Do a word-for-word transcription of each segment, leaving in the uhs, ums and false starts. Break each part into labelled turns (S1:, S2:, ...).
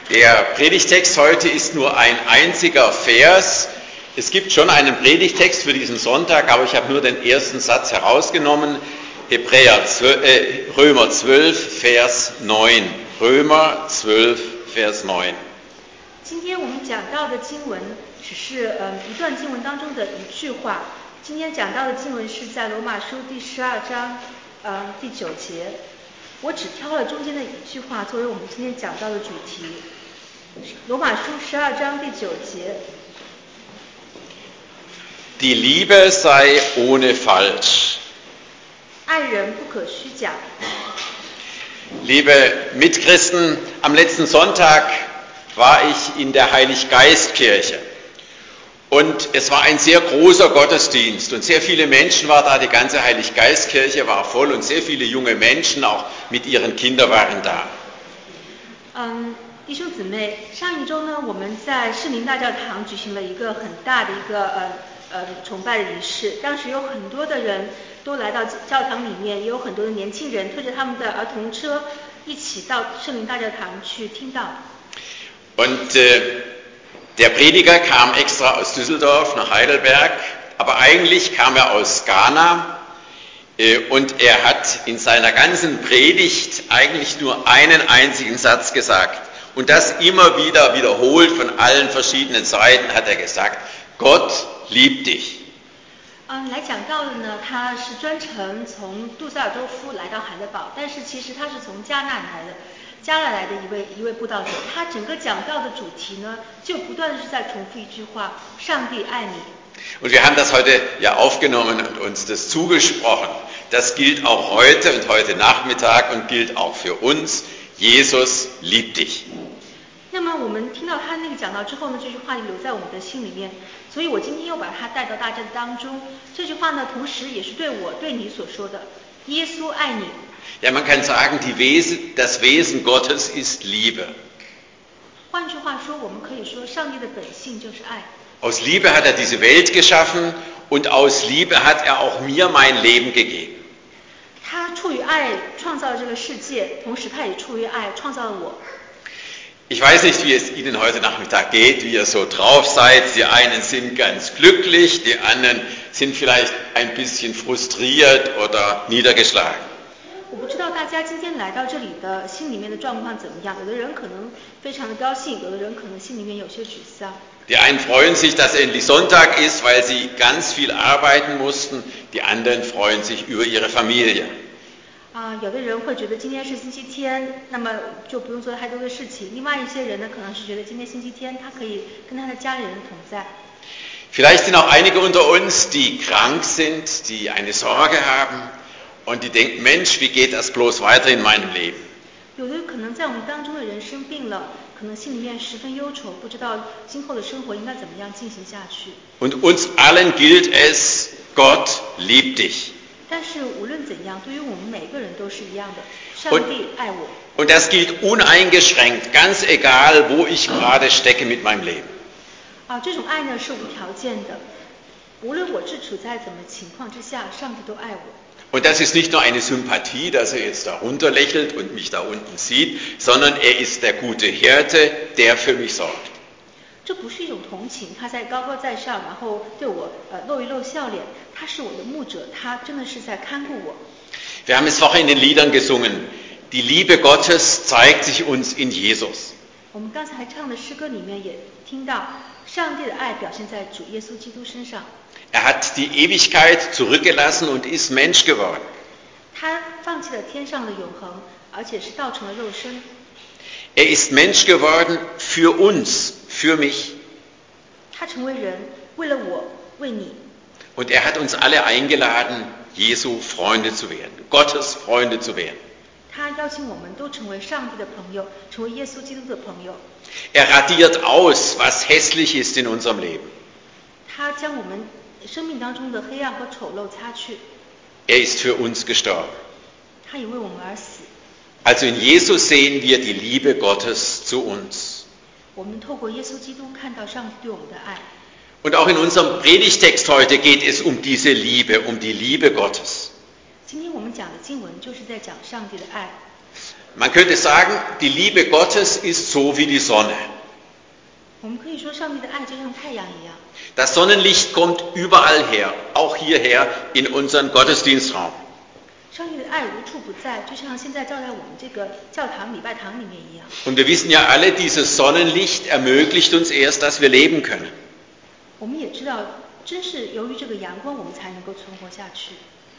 S1: Der Predigtext heute ist nur ein einziger Vers. Es gibt schon einen Predigtext für diesen Sonntag, aber ich habe nur den ersten Satz herausgenommen. Hebräer zwölf, äh, Römer zwölf, Vers neun. Römer zwölf, Vers neun.
S2: 今天我们讲到的经文只是呃一段经文当中的一句话。今天讲到的经文是在罗马书第十二章呃第九节。我只挑了中间的一句话作为我们今天讲到的主题。罗马书十二章第九节。
S1: Die Liebe sei ohne Falsch.
S2: 爱人不可虚假。
S1: Liebe Mitchristen, am letzten Sonntag war ich in der Heiliggeistkirche und es war ein sehr großer Gottesdienst und sehr viele Menschen waren da, die ganze Heiliggeistkirche war voll und sehr viele junge Menschen, auch mit ihren Kindern waren da.
S2: Um, 弟兄姊妹，上一周呢，我们在圣灵大教堂举行了一个很大的一个呃呃崇拜的仪式，当时有很多的人都来到教堂里面，也有很多的年轻人推着他们的儿童车一起到圣灵大教堂去听道。
S1: Und äh, der Prediger kam extra aus Düsseldorf nach Heidelberg, aber eigentlich kam er aus Ghana äh, und er hat in seiner ganzen Predigt eigentlich nur einen einzigen Satz gesagt. Und das immer wieder wiederholt von allen verschiedenen Seiten hat er gesagt, Gott liebt dich.
S2: 嗯，来讲到的呢，他是专程从杜塞尔多夫来到海德堡，但是其实他是从加纳来的，加纳来的一位一位布道者。他整个讲道的主题呢，就不断的是在重复一句话：上帝爱你。
S1: Und wir haben das heute ja aufgenommen und uns das zugesprochen. Das gilt auch heute und heute Nachmittag und gilt auch für uns. Jesus liebt dich.
S2: 那么我们听到他那个讲道之后呢，这句话就留在我们的心里面，所以我今天又把它带到大家的当中。这句话呢，同时也是对我对你所说的，耶稣爱你。
S1: Ja, man kann sagen, die Wesen, das Wesen Gottes ist Liebe.
S2: 换句话说，我们可以说，上帝的本性就是爱。
S1: Aus Liebe hat er diese Welt geschaffen und aus Liebe hat er auch mir mein Leben gegeben.
S2: 他出于爱创造了这个世界，同时他也出于爱创造了我。
S1: Ich weiß nicht, wie es Ihnen heute Nachmittag geht, wie ihr so drauf seid. Die einen sind ganz glücklich, die anderen sind vielleicht ein bisschen frustriert oder niedergeschlagen.
S2: 我不知道大家今天来到这里的心里面的状况怎么样，有的人可能非常的高兴，有的人可能心里面有些沮丧。
S1: Die einen freuen sich, dass endlich Sonntag ist, weil sie ganz viel arbeiten mussten. Die anderen freuen sich über ihre Familie.
S2: 啊、呃，有的人会觉得今天是星期天，那么就不用做太多的事情。另外一些人呢，可能是觉得今天星期天，他可以跟他的家里人同在。
S1: Vielleicht sind auch einige unter uns, die krank sind, die eine Sorge haben und die denken, Mensch, wie geht das bloß weiter in meinem Leben?
S2: 有的可能在我们当中的人生病了，可能心里面十分忧愁，不知道今后的生活应该怎么样进行下去。
S1: Und uns allen gilt es, Gott liebt dich.
S2: 但是无论怎样，对于我们每个人都是一样的，上帝爱我。
S1: Und das gilt uneingeschränkt, ganz egal, wo ich gerade stecke mit meinem Leben.
S2: 啊，这种爱呢是无条件的，无论我是处在怎么情况之下，上帝都爱我。
S1: Und das ist nicht nur eine Sympathie, dass er jetzt da runterlächelt und mich da unten sieht, sondern er ist der gute Hirte, der für mich sorgt.
S2: 这不是一种同情，他在高高在上，然后对我呃露一露笑脸。他是我的牧者，他真的是在看顾我。
S1: Wir haben es vorher in den Liedern gesungen. Die Liebe Gottes zeigt sich uns in Jesus.
S2: 我们刚才唱的诗歌里面也听到，上帝的爱表现在主耶稣基督身上。
S1: Er hat die Ewigkeit zurückgelassen und ist Mensch geworden.
S2: 他放弃了天上的永恒，而且是道成了肉身。
S1: Er ist Mensch geworden für uns, für mich.
S2: 他成为人，为了我，为你。
S1: Und er hat uns alle eingeladen, Jesu Freunde zu werden, Gottes Freunde zu werden.
S2: 他邀请我们都成为上帝的朋友，成为耶稣基督的朋友。
S1: Er radiert aus, was hässlich ist in unserem Leben.
S2: 他将我们生命当中的黑暗和丑陋擦去。
S1: Er ist für uns gestorben.
S2: 他也为我们而死。
S1: Also in Jesus sehen wir die Liebe Gottes zu uns.
S2: 我们透过耶稣基督看到上帝对我们的爱。
S1: Und auch in unserem Predigtext heute geht es um diese Liebe, um die Liebe Gottes.
S2: 今天我们讲的经文就是在讲上帝的爱。
S1: Man könnte sagen, die Liebe Gottes ist so wie die Sonne.
S2: 我们可以说，上帝的爱就像太阳一样。
S1: Das Sonnenlicht kommt überall her, auch hierher in unseren Gottesdienstraum.
S2: 上帝的爱无处不在，就像现在照在我们这个教堂、礼拜堂里面一样。
S1: Und wir wissen ja alle, dieses Sonnenlicht ermöglicht uns erst, dass wir leben können.
S2: 我们也知道，真是由于这个阳光，我们才能够存活下去。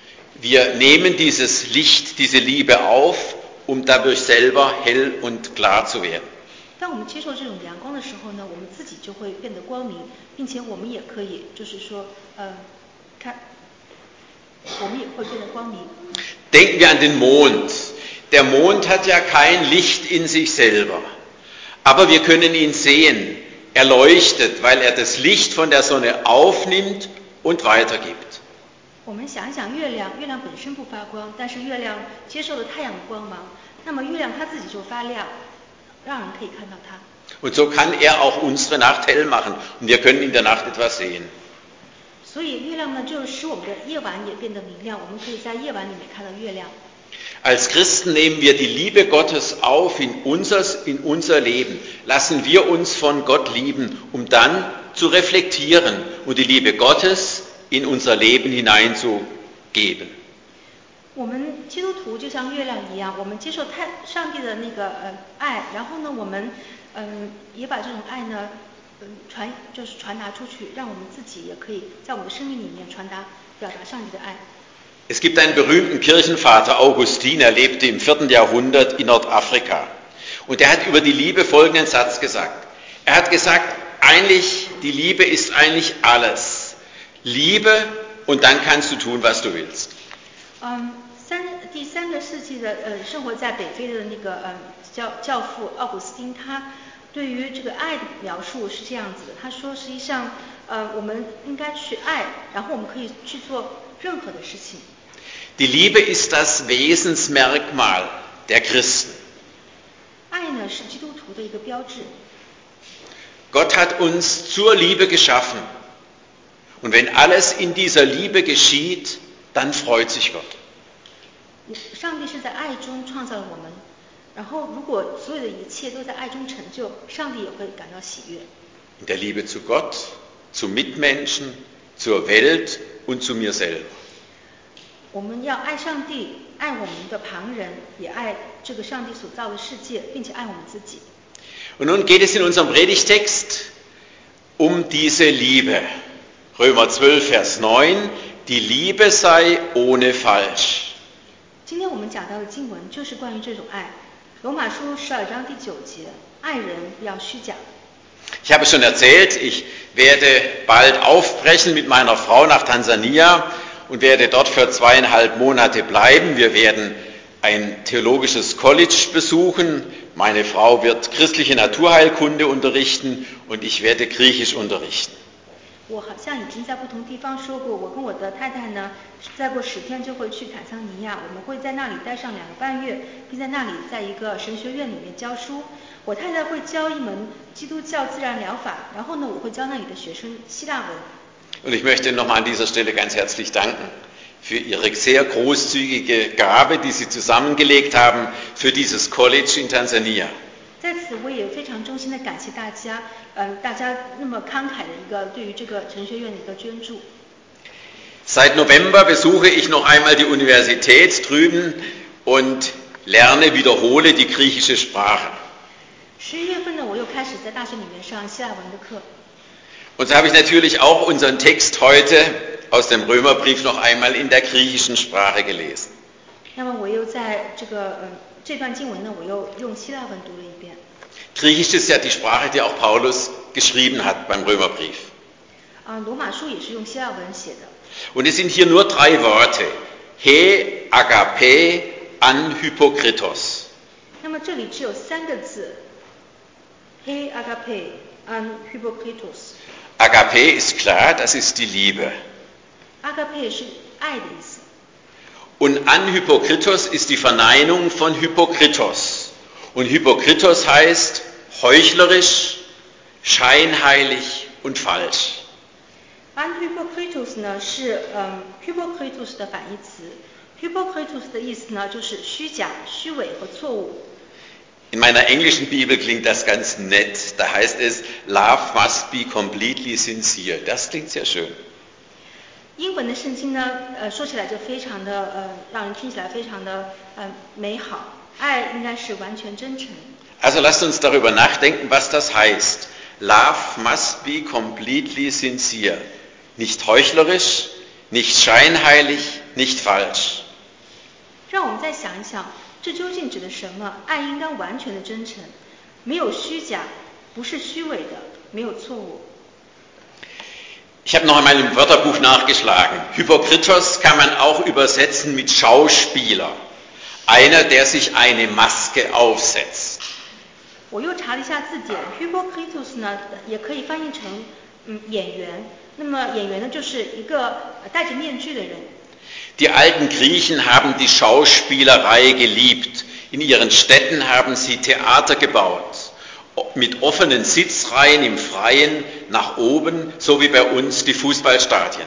S1: Wir nehmen dieses Licht, diese Liebe auf, um dadurch selber hell und klar zu werden.
S2: 当我们接受这种阳光的时候呢，我们自己就会变得光明，并且我们也可以，就是说，呃，看，我们也会变得光明。
S1: Denken wir an den Mond. Der Mond hat ja kein Licht in sich selber, aber wir können ihn sehen. Er leuchtet, weil er das Licht von der Sonne aufnimmt und weitergibt.
S2: 我们想一想月亮，月亮本身不发光，但是月亮接受了太阳的光芒，那么月亮它自己就发亮，让人可以看到它。
S1: Und so kann er auch unsere Nacht hell machen und wir können in der Nacht etwas sehen.
S2: 所以月亮呢，就使我们的夜晚也变得明亮，我们可以在夜晚里面看到月亮。
S1: Als Christen nehmen wir die Liebe Gottes auf in unser, in unser Leben, lassen wir uns von Gott lieben, um dann zu reflektieren und die Liebe Gottes in unser Leben hineinzugeben.
S2: 我们基督徒就像月亮一样，我们接受太上帝的那个呃爱，然后呢，我们嗯、呃、也把这种爱呢，嗯、呃、传就是传达出去，让我们自己也可以在我们的生命里面传达表达上帝的爱。
S1: Es gibt einen berühmten Kirchenvater, Augustin, er lebte im vierten Jahrhundert in Nordafrika. Und er hat über die Liebe folgenden Satz gesagt. Er hat gesagt, eigentlich, die Liebe ist eigentlich alles. Liebe und dann kannst du tun, was du willst.
S2: 嗯，三第三个世纪的呃生活在北非的那个呃教教父奥古斯丁，他对于这个爱的描述是这样子的，他说实际上呃我们应该去爱，然后我们可以去做任何的事情。
S1: Die Liebe ist das Wesensmerkmal der Christen.
S2: 爱呢是基督徒的一个标志。
S1: Gott hat uns zur Liebe geschaffen. Und wenn alles in dieser Liebe geschieht, dann freut sich Gott.
S2: 上帝是在爱中创造了我们，然后如果所有的一切都在爱中成就，上帝也会感到喜悦。
S1: In der Liebe zu Gott, zu Mitmenschen, zur Welt und zu mir selber.
S2: 我们要爱上帝，爱我们的旁人，也爱这个上帝所造的世界，并且爱我们自己。
S1: Und nun geht es in unserem Predigtext um diese Liebe. Römer zwölf, Vers neun. Die Liebe sei ohne Falsch.
S2: 今天我们讲到的经文就是关于这种爱。罗马书十二章第九节，爱人不要虚假。
S1: Ich habe schon erzählt, ich werde bald aufbrechen mit meiner Frau nach Tansania und werde dort für zweieinhalb Monate bleiben. Wir werden ein theologisches College besuchen. Meine Frau wird christliche Naturheilkunde unterrichten und ich werde Griechisch unterrichten.
S2: 我好像已经在不同地方说过，我跟我的太太呢，再过十天就会去坦桑尼亚，我们会在那里待上两个半月，并在那里在一个神学院里面教书。我太太会教一门基督教自然疗法，然后呢，我会教那里的学生希腊文。
S1: Und ich möchte nochmal an dieser Stelle ganz herzlich danken für Ihre sehr großzügige Gabe, die Sie zusammengelegt haben für dieses College in Tansania.
S2: 在此，我也非常衷心的感谢大家，呃，大家那么慷慨的一个对于这个神学院的一个捐助。
S1: Seit November besuche ich noch einmal die Universität drüben und lerne, wiederhole die griechische Sprache.
S2: 十一月份呢，我又开始在大学里面上希腊文的课。
S1: Und so habe ich natürlich auch unseren Text heute aus dem Römerbrief noch einmal in der griechischen Sprache gelesen.
S2: 那么我又在这个呃这段经文呢，我又用希腊文读了一遍。
S1: Griechisch ist ja die Sprache, die auch Paulus geschrieben hat beim Römerbrief.
S2: 啊、罗马书也是用希腊文写的。
S1: Und es sind hier nur drei Worte. He, agape, an Hypokritos.
S2: 那么这里只有三个字 ，he agape an hypokritos。
S1: Agape ist klar, das ist die Liebe.
S2: agape 是爱的意思。
S1: Und an Hypokritos ist die Verneinung von Hypokritos. Und Hypokritos heißt heuchlerisch, scheinheilig und falsch.
S2: an hypokritos 呢是嗯 hypokritos 的反义词 Hypocritus 的意思呢，就是虚假、虚伪和错误。
S1: In meiner englischen Bibel klingt das ganz nett. Da heißt es, love must be completely sincere. Das klingt sehr schön.
S2: 英文的圣经呢，呃，说起来就非常的，呃，让人听起来非常的，呃，美好。爱应该是完全真诚。
S1: Also lasst uns darüber nachdenken, was das heißt. Love must be completely sincere. Nicht heuchlerisch, nicht scheinheilig, nicht falsch.
S2: 让我们再想一想，这究竟指的什么？爱应该完全的真诚，没有虚假，不是虚伪的，没有错误。
S1: Ich habe noch einmal im Wörterbuch nachgeschlagen. Hypokritos kann man auch übersetzen mit Schauspieler. Einer, der sich eine Maske aufsetzt.
S2: 我又查了一下字典 ，hypocritus 呢也可以翻译成嗯演员。那么演员呢就是一个戴着面具的人。
S1: Die alten Griechen haben die Schauspielerei geliebt. In ihren Städten haben sie Theater gebaut, mit offenen Sitzreihen im Freien nach oben, so wie bei uns die Fußballstadien.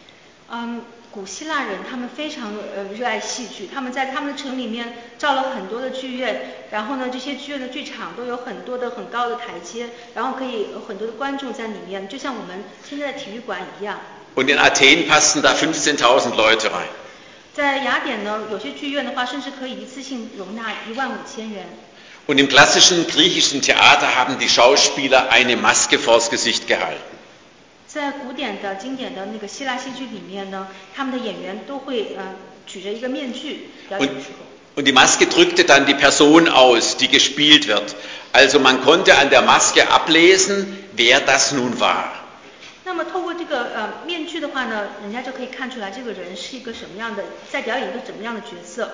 S2: Ähm, 古希腊人他们非常呃热爱戏剧，他们在他们的城里面造了很多的剧院，然后呢，这些剧院的剧场都有很多的很高的台阶，然后可以有很多的观众在里面，就像我们现在的体育馆一样。
S1: Und in Athen passten da fünfzehntausend Leute rein.
S2: 在雅典呢，有些剧院的话，甚至可以一次性容纳一万五千人。
S1: Und im klassischen griechischen Theater haben die Schauspieler eine Maske vors Gesicht gehalten.
S2: 在古典的经典的那个希腊戏剧里面呢，他们的演员都会呃举着一个面具表演的时候。
S1: Und die Maske drückte dann die Person aus, die gespielt wird. Also man konnte an der Maske ablesen, wer das nun war.
S2: 那么透过这个呃面具的话呢，人家就可以看出来这个人是一个什么样的，在表演一个什么样的角色。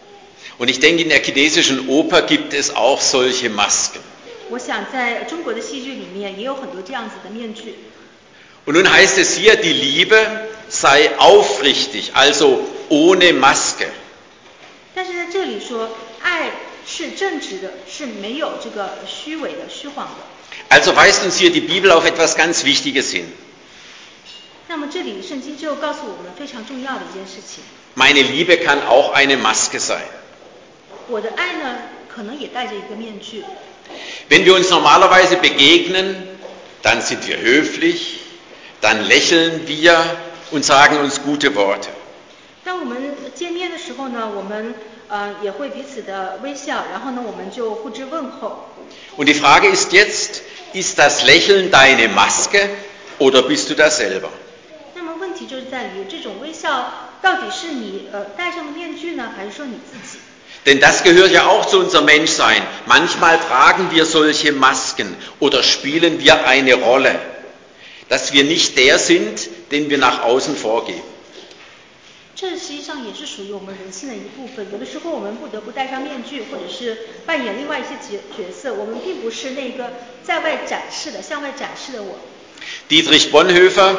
S1: Und ich denke, in der chinesischen Oper gibt es auch solche Masken.
S2: 我想在中国的戏剧里面也有很多这样子的面具。
S1: Und nun heißt es hier, die Liebe sei aufrichtig, also ohne Maske.
S2: 但是在这里说，爱是正直的，是没有这个虚伪的、虚谎的。
S1: Also weist uns hier die Bibel auf etwas ganz Wichtiges hin.
S2: 那么这里圣经就告诉我们非常重要的一件事情。
S1: Meine Liebe kann auch eine Maske sein.
S2: 我的爱呢，可能也戴着一个面具。
S1: Wenn wir uns normalerweise begegnen, dann sind wir höflich, dann lächeln wir und sagen uns gute Worte.
S2: 当我们见面的时候呢，我们呃也会彼此的微笑，然后呢，我们就互致问候。
S1: Und die Frage ist jetzt, ist das Lächeln deine Maske oder bist du das selber?
S2: 那么问题就是在于这种微笑到底是你呃戴上的面具呢，还是说你自己？
S1: Denn das gehört ja auch zu unserem Menschsein. Manchmal tragen wir solche Masken oder spielen wir eine Rolle, dass wir nicht der sind, den wir nach außen vorgeben.
S2: 这实际上也是属于我们人性的一部分。有的时候我们不得不戴上面具，或者是扮演另外一些角角色。我们并不是那个在外展示的、向外展示的我。
S1: Dietrich Bonhoeffer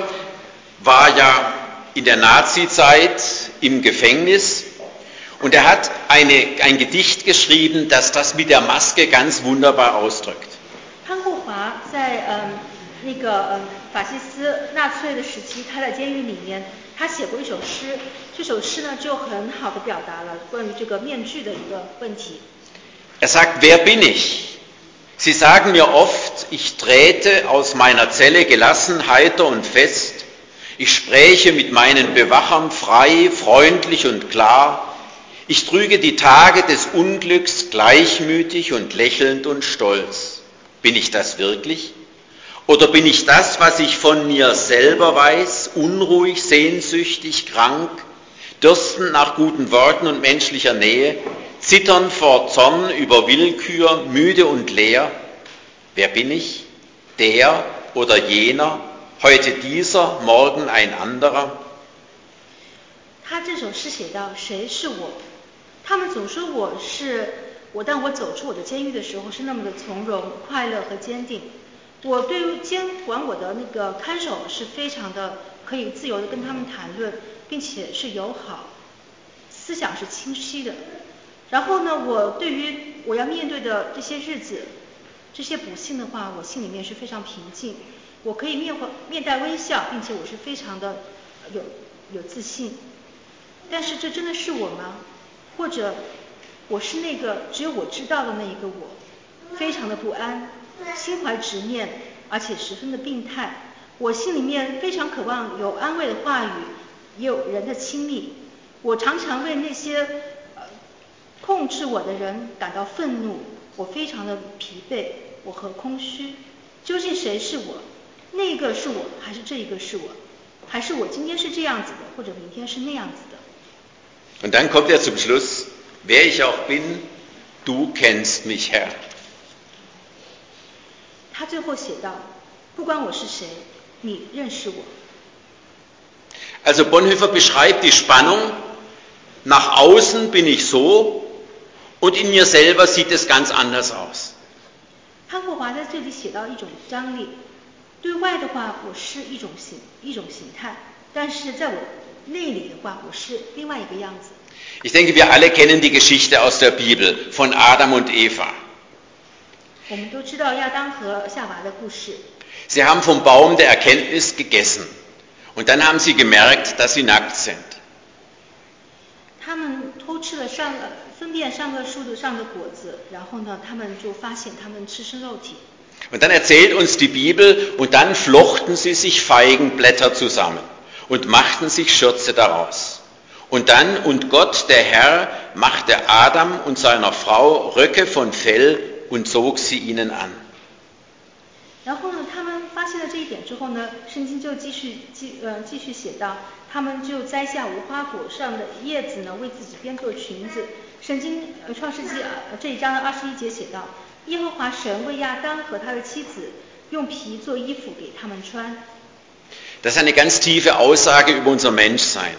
S1: war ja in der Nazizeit im Gefängnis und er hat eine, ein Gedicht geschrieben, das das mit der Maske ganz wunderbar ausdrückt.
S2: 潘国华在嗯那个嗯法西斯纳粹的时期，他在监狱里面。 他写过一首诗，这首诗呢就很好的表达了关于这个面具的一个问题。
S1: Er sagt, wer bin ich? Sie sagen mir oft, ich trete aus meiner Zelle gelassen, heiter und fest. Ich spräche mit meinen Bewachern frei, freundlich und klar. Ich trüge die Tage des Unglücks gleichmütig und lächelnd und stolz. Bin ich das wirklich? Oder bin ich das, was ich von mir selber weiß, unruhig, sehnsüchtig, krank, dürstend nach guten Worten und menschlicher Nähe, zittern vor Zorn über Willkür, müde und leer? Wer bin ich? Der oder jener, heute dieser, morgen ein anderer?
S2: 他这首诗写道：谁是我？他们总说我是我，当我走出我的监狱的时候，是那么的从容、快乐和坚定。 我对于监管我的那个看守是非常的可以自由的跟他们谈论，并且是友好，思想是清晰的。然后呢，我对于我要面对的这些日子，这些不幸的话，我心里面是非常平静，我可以面面带微笑，并且我是非常的有有自信。 但是这真的是我吗？或者我是那个只有我知道的那一个我，非常的不安，心怀执念，而且十分的病态。我心里面非常渴望有安慰的话语，也有人的亲密。我常常为那些、呃、控制我的人感到愤怒，我非常的疲惫，我和空虚。究竟谁是我？那个是我，还是这一个是我？还是我今天是这样子的，或者明天是那样子的？
S1: Und dann kommt er zum Schluss, wer ich auch bin, du kennst mich, Herr.
S2: 他最后写道，不管我是谁，你认识我。
S1: Also Bonhoeffer beschreibt die Spannung, nach außen bin ich so und in mir selber sieht es ganz anders aus.
S2: 潘霍华在这里写到一种张力，对外的话我是一种形一种形态，但是在我内里的话我是另外一个样子。
S1: Ich denke, wir alle kennen die Geschichte aus der Bibel von Adam und Eva.
S2: 我们都知道亚当和夏娃的故事。
S1: Sie haben vom Baum der Erkenntnis gegessen und dann haben sie gemerkt, dass sie nackt sind.
S2: 他们偷吃了上呃分辨上个树上的果子，然后呢，他们就发现他们赤身肉体。
S1: Und dann erzählt uns die Bibel, und dann flochten sie sich Feigenblätter zusammen und machten sich Schürze daraus. Und dann, und Gott, der Herr, machte Adam und seiner Frau Röcke von Fell und zog sie ihnen an.
S2: 然后呢，他们发现了这一点之后呢，圣经就继续继呃继续写到，他们就摘下无花果上的叶子呢，为自己编做裙子。圣经呃创世纪呃这一章的二十一节写道，耶和华神为亚当和他的妻子用皮做衣服给他们穿。
S1: Das ist eine ganz tiefe Aussage über unser Menschsein.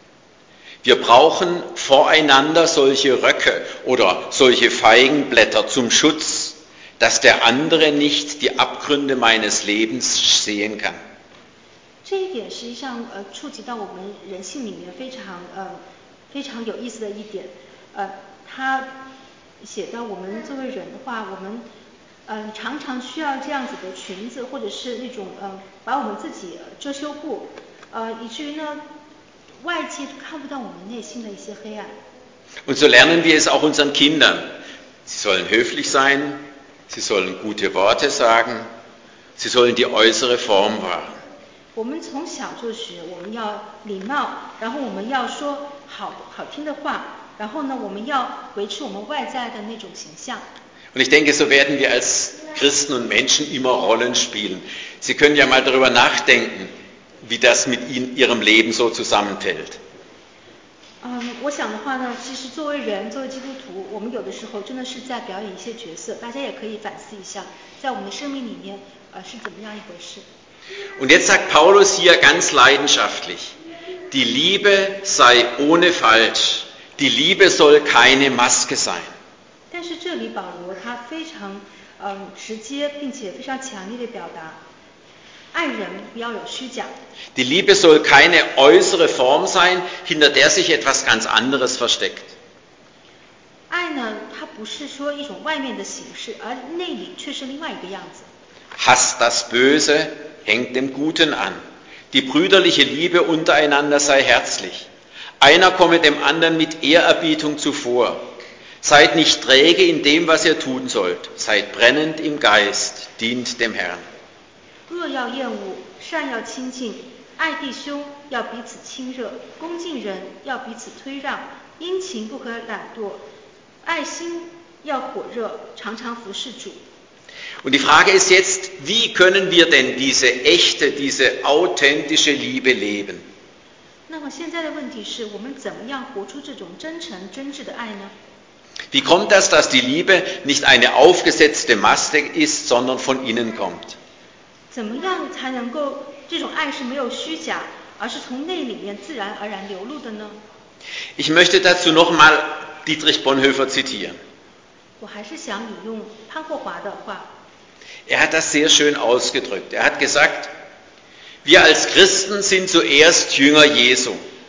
S1: Wir brauchen voreinander solche Röcke oder solche Feigenblätter zum Schutz, dass der andere nicht die Abgründe meines Lebens sehen kann.
S2: 这一点实际上呃触及到我们人性里面非常呃非常有意思的一点，呃，他写到我们作为人的话，我们嗯、呃、常常需要这样子的裙子，或者是那种呃把我们自己遮羞布，呃以至于呢外界看不到我们内心的一些黑暗。
S1: Und so lernen wir es auch unseren Kindern. Sie sollen höflich sein, sie sollen gute Worte sagen, sie sollen die äußere Form wahren.
S2: 我们从小就学，我们要礼貌，然后我们要说好好听的话，然后呢，我们要维持我们外在的那种形象。
S1: Und ich denke, so werden wir als Christen und Menschen immer Rollen spielen. Sie können ja mal darüber nachdenken, wie das mit ihnen, ihrem Leben so zusammenfällt.
S2: 嗯，我想的话呢，其实作为人，作为基督徒，我们有的时候真的是在表演一些角色，大家也可以反思一下，在我们的生命里面，呃，是怎么样一回事。
S1: Und jetzt sagt Paulus hier ganz leidenschaftlich, die Liebe sei ohne Falsch, die Liebe soll keine Maske sein.
S2: 但是这里保罗他非常嗯直接，并且非常强烈的表达，爱人不要有虚假。
S1: Die Liebe soll keine äußere Form sein, hinter der sich etwas ganz anderes versteckt.
S2: 爱呢，它不是说一种外面的形式，而内里却是另外一个样子。
S1: Hasst das Böse, hängt dem Guten an. Die brüderliche Liebe untereinander sei herzlich. Einer komme dem anderen mit Ehrerbietung zuvor. Seid nicht träge in dem, was ihr tun sollt. Seid brennend im Geist, dient dem Herrn.
S2: 恶要厌恶，善要亲近，爱弟兄要彼此亲热，恭敬人要彼此推让，殷勤不可懒惰，爱心要火热，常常服侍主。
S1: Und die Frage ist jetzt, wie können wir denn diese echte, diese authentische Liebe leben?
S2: 那么现在的问题是我们怎么样活出这种真诚真挚的爱呢？
S1: Wie kommt das, dass die Liebe nicht eine aufgesetzte Maske ist, sondern von innen kommt?
S2: 怎么样才能够这种爱是没有虚假，而是从内里面自然而然流露的呢？
S1: Ich möchte dazu nochmal Dietrich Bonhoeffer zitieren.
S2: 我还是想引用潘霍华的话。
S1: Er hat das sehr schön ausgedrückt. Er hat gesagt, wir als Christen sind zuerst Jünger Jesu.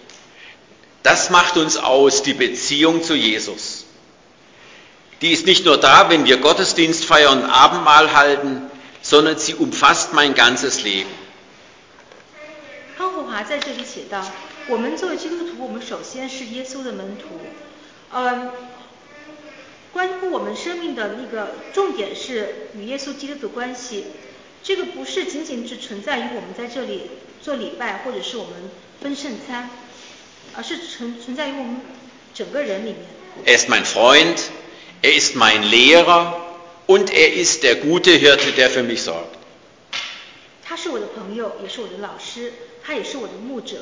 S1: Das macht uns aus, die Beziehung zu Jesus. Die ist nicht nur da, wenn wir Gottesdienst feiern und Abendmahl halten, sondern sie umfasst mein ganzes Leben.
S2: 潘霍华在这里写道， 我们作为基督徒，我们首先是耶稣的门徒。嗯，关乎我们生命的那个重点是与耶稣基督的关系。这个不是仅仅只存在于我们在这里做礼拜，或者是我们分圣餐，而是存存在于我们整个人里面。
S1: Er ist mein Freund, er ist mein Lehrer und er ist der gute Hirte, der für mich sorgt.
S2: 他是我的朋友，也是我的老师，他也是我的牧者。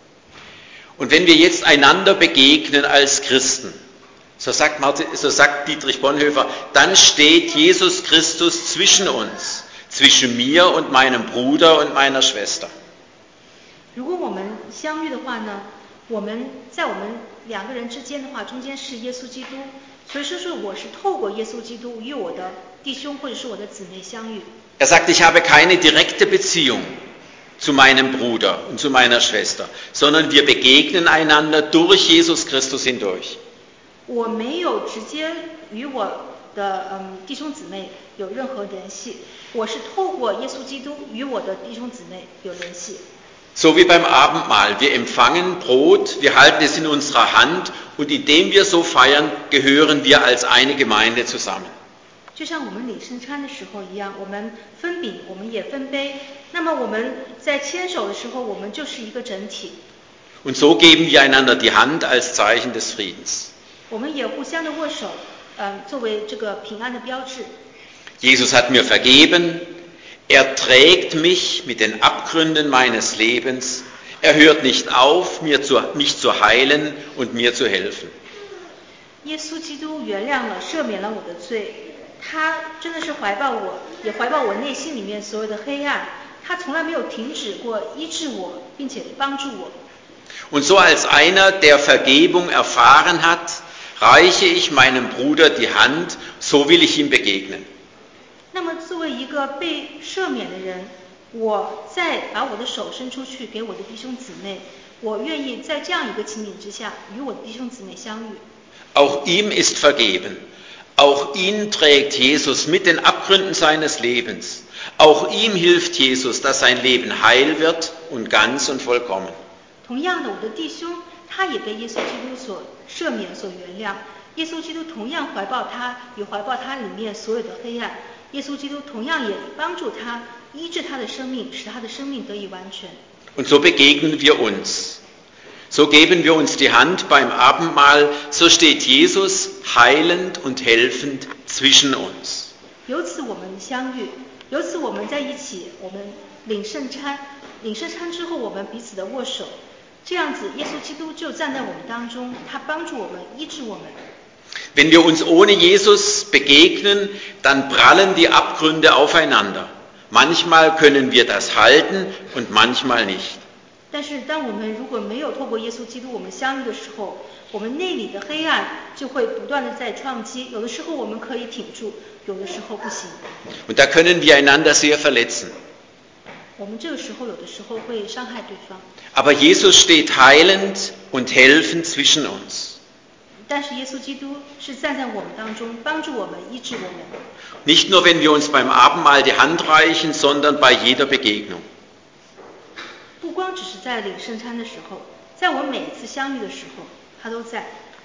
S1: Und wenn wir jetzt einander begegnen als Christen, so sagt, Martin, so sagt Dietrich Bonhoeffer, dann steht Jesus Christus zwischen uns, zwischen mir und meinem Bruder und meiner Schwester.
S2: 如果我们相遇的话呢，我们在我们两个人之间的话，中间是耶稣基督，所以说是我是透过耶稣基督与我的弟兄或者是我的姊妹相遇。
S1: Er sagt, ich habe keine direkte Beziehung zu meinem Bruder und zu meiner Schwester, sondern wir begegnen einander durch Jesus Christus hindurch.
S2: 我没有直接与我的嗯弟兄姊妹有任何联系，我是透过耶稣基督与我的弟兄姊妹有联系。
S1: So wie beim Abendmahl, wir empfangen Brot, wir halten es in unserer Hand und indem wir so feiern, gehören wir als eine Gemeinde zusammen.
S2: 就像我们领圣餐的时候一样，我们分饼，我们也分杯。那么我们在牵手的时候，我们就是一个整体。
S1: Und so geben wir einander die Hand als Zeichen des Friedens.
S2: 我们也互相的握手，嗯，作为这个平安的标志。
S1: Jesus hat mir vergeben, er trägt mich mit den Abgründen meines Lebens, er hört nicht auf, mir zu, mich zu heilen und mir zu helfen.
S2: 耶稣基督原谅了，赦免了我的罪。他真的是怀抱我，也怀抱我内心里面所有的黑暗。他从来没有停止过医治我，并且帮助我。
S1: Und so als einer, der Vergebung erfahren hat, reiche ich meinem Bruder die Hand, so will ich ihm begegnen.
S2: 那么作为一个被赦免的人，我再把我的手伸出去给我的弟兄姊妹，我愿意在这样一个情景之下与我的弟兄姊妹相遇。
S1: Auch ihm ist vergeben. Auch ihn trägt Jesus mit den Abgründen seines Lebens. Auch ihm hilft Jesus, dass sein Leben heil wird und ganz und vollkommen.
S2: 同样的，我的弟兄他也被耶稣基督所赦免、所原谅。耶稣基督同样怀抱他，也怀抱他里面所有的黑暗。耶稣基督同样也帮助他，医治他的生命，使他的生命得以完全。
S1: Und so begegnen wir uns. So geben wir uns die Hand beim Abendmahl, so steht Jesus heilend und helfend zwischen uns.
S2: 由此我们相遇，由此我们在一起，我们领圣餐，领圣餐之后我们彼此的握手，这样子耶稣基督就站在我们当中，他帮助我们，医治我们。
S1: Wenn wir uns ohne Jesus begegnen, dann prallen die Abgründe aufeinander. Manchmal können wir das halten und manchmal nicht.
S2: 但是当我们如果没有透过耶稣基督我们相遇的时候，我们内里的黑暗就会不断的在撞击，有的时候我们可以挺住，有的时候不行。
S1: Und da können wir einander sehr verletzen.
S2: 我们这个时候有的时候会伤害对方。
S1: Aber Jesus steht heilend und helfend zwischen uns.
S2: 但是耶稣基督是站在我们当中，帮助我们，医治我们。
S1: Nicht nur, wenn wir uns beim Abendmahl die Hand reichen, sondern bei jeder Begegnung.
S2: 不光只是在领圣餐的时候，在我们每一次相遇的时候，他都在。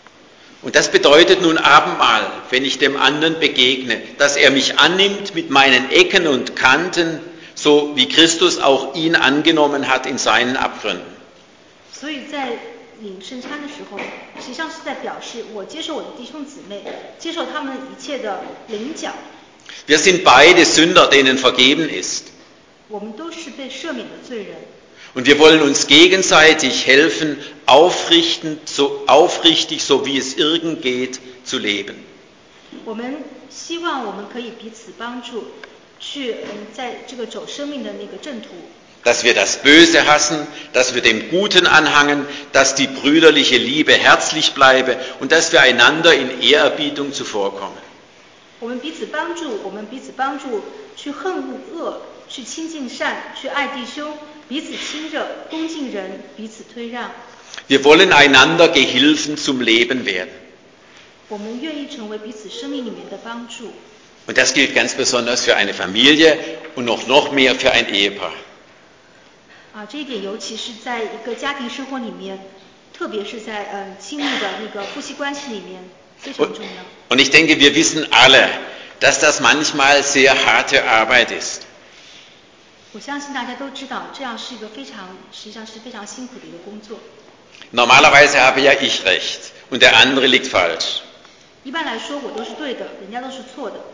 S1: Und das bedeutet nun Abendmahl, wenn ich dem anderen begegne, dass er mich annimmt mit meinen Ecken und Kanten, so wie Christus auch ihn angenommen hat in seinen Abgründen.
S2: 所以在领圣餐的时候，实际上是在表示我接受我的弟兄姊妹，接受他们一切的领角。
S1: Wir sind beide Sünder, denen vergeben ist.
S2: 我们都是被赦免的罪人。
S1: Und wir wollen uns gegenseitig helfen, aufrichtend, so, aufrichtig, so wie es irgend geht, zu leben.
S2: 我们希望我们可以彼此帮助，去嗯，在这个走生命的那个正途。
S1: Dass wir das Böse hassen, dass wir dem Guten anhangen, dass die brüderliche Liebe herzlich bleibe und dass wir einander in Ehrerbietung zuvorkommen.
S2: 我们彼此帮助，我们彼此帮助，去恨恶恶，去亲近善，去爱弟兄，彼此亲热，恭敬人，彼此推让。
S1: Wir wollen einander Gehilfen zum Leben werden.
S2: 我们愿意成为彼此生命里面的帮助。
S1: Und das gilt ganz besonders für eine Familie und noch, noch mehr für ein Ehepaar.
S2: 啊，这一点尤其是在一个家庭生活里面，特别是在嗯亲密的那个夫妻关系里面非常重要。
S1: Und ich denke, wir wissen alle, dass das manchmal sehr harte Arbeit ist.
S2: 我相信大家都知道，这样是一个非常，实际上是非常辛苦的一个工作。
S1: Normalerweise habe ja ich recht und der andere liegt falsch.
S2: 一般来说，我都是对的，人家都是错的。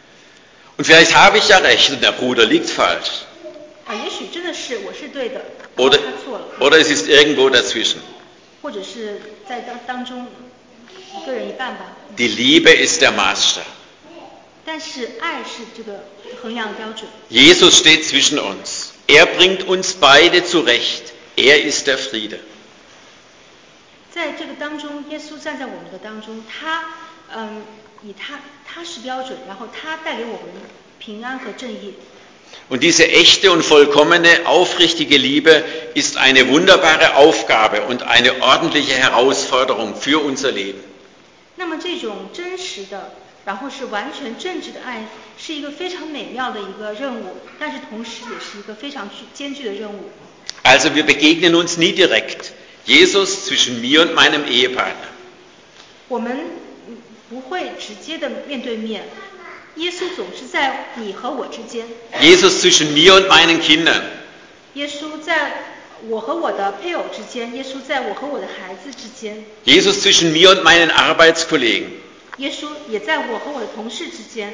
S1: Und vielleicht habe ich ja recht und der Bruder liegt falsch.
S2: 啊，也许真的是我是对的，
S1: Oder,
S2: 他错了。
S1: oder es ist irgendwo dazwischen.
S2: 或者是在当当中一个人一半吧。
S1: Die Liebe ist der Maßstab.
S2: 但是爱是这个衡量标准。
S1: Jesus steht zwischen uns. Er bringt uns beide zurecht. Er ist der Friede.
S2: 在这个当中，耶稣站在我们的当中，他嗯以他他是标准，然后他带给我们平安和正义。
S1: Und diese echte und vollkommene, aufrichtige Liebe ist eine wunderbare Aufgabe und eine ordentliche Herausforderung für unser Leben.
S2: 那么这种真实的，然后是完全正直的爱，是一个非常美妙的一个任务，但是同时也是一个非常艰巨的任务。
S1: Also wir begegnen uns nie direkt. Jesus zwischen mir und meinem Ehepartner.
S2: 我们不会直接的面对面。耶稣总是在你和我之间。
S1: Jesus zwischen mir und meinen Kindern.
S2: 耶稣在我和我的配偶之间，耶稣在我和我的孩子之间。
S1: Jesus zwischen mir und meinen Arbeitskollegen.
S2: 耶稣也在我和我的同事之间。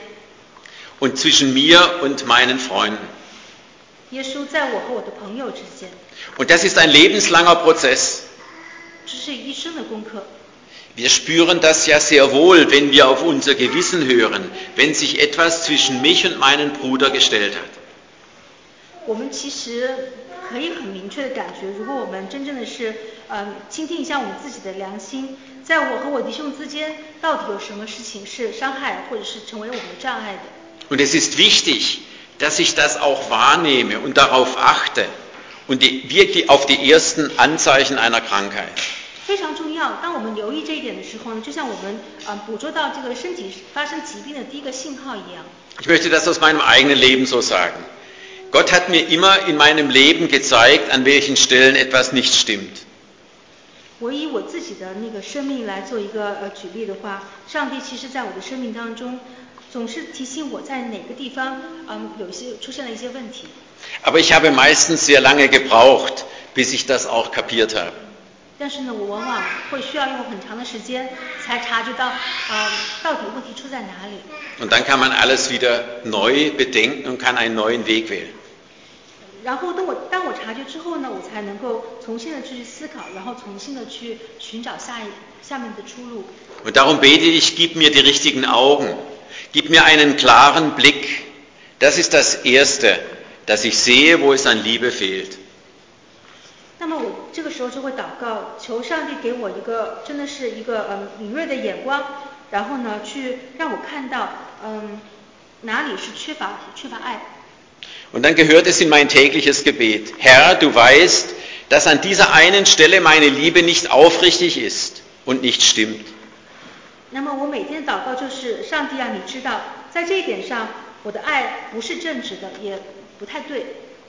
S1: Und zwischen mir und meinen Freunden.
S2: 耶稣在我和我的朋友之间。
S1: Und das ist ein lebenslanger Prozess.
S2: 这是一生的功课。
S1: Wir spüren das ja sehr wohl, wenn wir auf unser Gewissen hören, wenn sich etwas zwischen mich und meinen Bruder gestellt hat.
S2: 我们其实可以很明确的感觉，如果我们真正的是呃倾听一下我们自己的良心，在我和我弟兄之间，到底有什么事情是伤害或者是成为我们的障碍的。
S1: Und es ist wichtig, dass ich das auch wahrnehme und darauf achte und die, wirklich auf die ersten Anzeichen einer Krankheit.
S2: 非常重要。当我们留意这一点的时候呢，就像我们呃捕捉到这个身体发生疾病的第一个信号一样。
S1: Ich möchte das aus meinem eigenen Leben so sagen. Gott hat mir immer in meinem Leben gezeigt, an welchen Stellen etwas nicht stimmt.
S2: 我以我自己的那个生命来做一个呃举例的话，上帝其实在我的生命当中，总是提醒我在哪个地方嗯有一些出现了一些问题。
S1: Aber ich habe meistens sehr lange gebraucht, bis ich das auch kapiert habe.
S2: 但是呢，我往往会需要用很长的时间才察觉到，呃，到底问题出在哪里。
S1: Und dann kann man alles wieder neu bedenken und kann einen neuen Weg wählen.
S2: 然后，当我当我察觉之后呢，我才能够重新的去思考，然后重新的去寻找下一下面的出路。
S1: Und darum bete ich, gib mir die richtigen Augen, gib mir einen klaren Blick. Das ist das Erste, dass ich sehe, wo es an Liebe fehlt.
S2: 那么我这个时候就会祷告，求上帝给我一个真的是一个嗯敏锐的眼光，然后呢，去让我看到嗯哪里是缺乏缺乏爱。
S1: Und dann gehört es in mein tägliches Gebet. Herr, du weißt, dass an dieser einen Stelle meine Liebe nicht aufrichtig ist und nicht stimmt.
S2: 那么我每天祷告就是上帝啊，你知道，在这一点上，我的爱不是正直的，也不太对。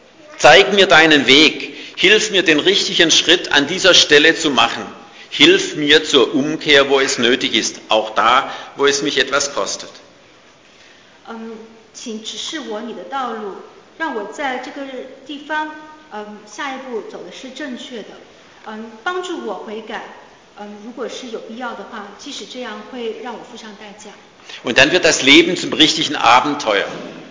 S1: Zeig mir deinen Weg. Hilf mir, den richtigen Schritt an dieser Stelle zu machen. Hilf mir zur Umkehr, wo es nötig ist, auch da, wo es mich etwas kostet.
S2: 嗯，请指示我你的道路，让我在这个地方，嗯，下一步走的是正确的，嗯，帮助我悔改，嗯，如果是有必要的话，即使这样会让我付上代价。
S1: Und dann wird das Leben zum richtigen Abenteuer.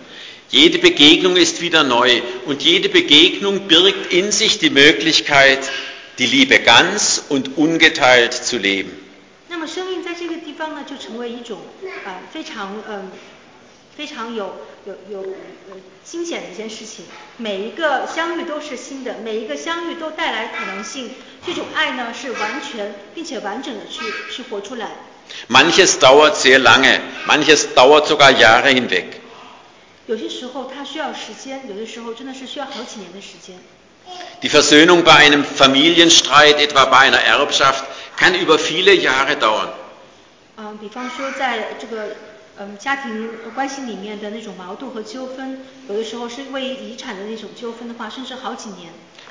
S1: Jede Begegnung ist wieder neu und jede Begegnung birgt in sich die Möglichkeit, die Liebe ganz und ungeteilt zu leben.
S2: 那么生命在这个地方呢，就成为一种呃非常嗯、呃、非常有有有呃惊险的一件事情。每一个相遇都是新的，每一个相遇都带来可能性。这种爱呢是完全并且完整的去去活出来。
S1: Manches dauert sehr lange, manches dauert sogar Jahre hinweg.
S2: 有些时候它需要时间，有的时候真的是需要好几年的时间。
S1: Die Versöhnung bei einem Familienstreit, etwa bei einer Erbschaft, kann über viele Jahre dauern.
S2: 嗯，比方说在这个嗯家庭关系里面的那种矛盾和纠纷，有的时候是为遗产的那种纠纷的话，甚至好几年。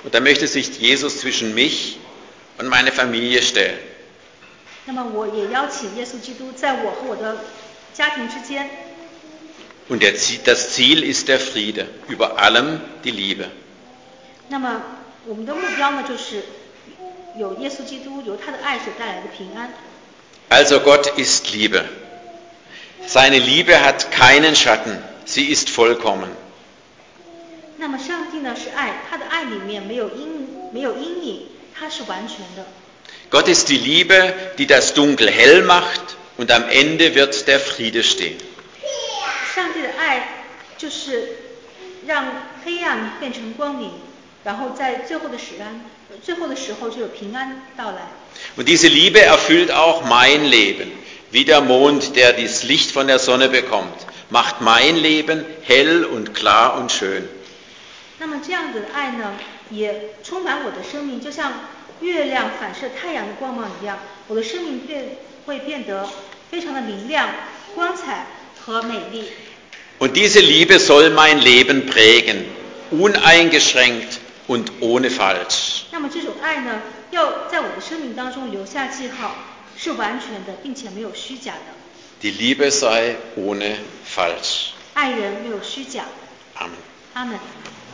S1: Und da möchte sich Jesus zwischen mich und meine Familie stellen.
S2: 那么我也邀请耶稣基督在我和我的家庭之间。
S1: Und der, das Ziel ist der Friede, über allem die Liebe.
S2: 那么我们的目标呢，就是有耶稣基督由他的爱所带来的平安。
S1: Also Gott ist Liebe. Seine Liebe hat keinen Schatten, sie ist vollkommen.
S2: 那么上帝呢是爱，他的爱里面没有阴没有阴影，他是完全的。
S1: Gott ist die Liebe, die das Dunkel hell macht und am Ende wird der Friede stehen.
S2: 上帝的爱就是让黑暗变成光明，然后在最后的时安，最后的时候就有平安到来。
S1: Und diese Liebe erfüllt auch mein Leben, wie der Mond, der das Licht von der Sonne bekommt, macht mein Leben hell und klar und schön.
S2: 那么这样子的爱呢，也充满我的生命，就像月亮反射太阳的光芒一样，我的生命变会变得非常的明亮、光彩和美丽。
S1: Und diese Liebe soll mein Leben prägen, uneingeschränkt und ohne Falsch.
S2: 那么这种爱呢，要在我的生命当中留下记号，是完全的，并且没有虚假的。
S1: Die Liebe sei ohne Falsch.
S2: 爱人没有虚假。
S1: Amen.
S2: 阿门。